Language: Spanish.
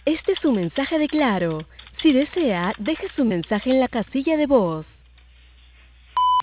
Este es su mensaje de Claro. Si desea, deje su mensaje en la casilla de voz.